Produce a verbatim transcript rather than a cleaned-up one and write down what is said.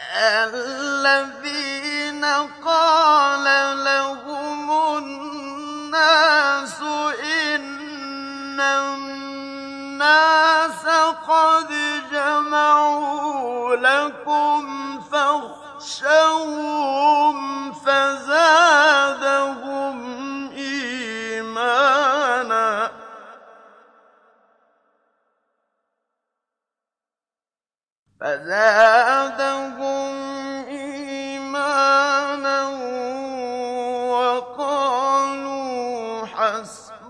الَّذِينَ قَالَ لَهُمُ النَّاسُ إِنَّ النَّاسَ قَدْ جَمَعُوا لَكُمْ فَاخْشَوْهُمْ فَزَادَهُمْ إِيمَانًا فَزَادَهُمْ إِيمَانًا وَقَالُوا حَسْبُنَا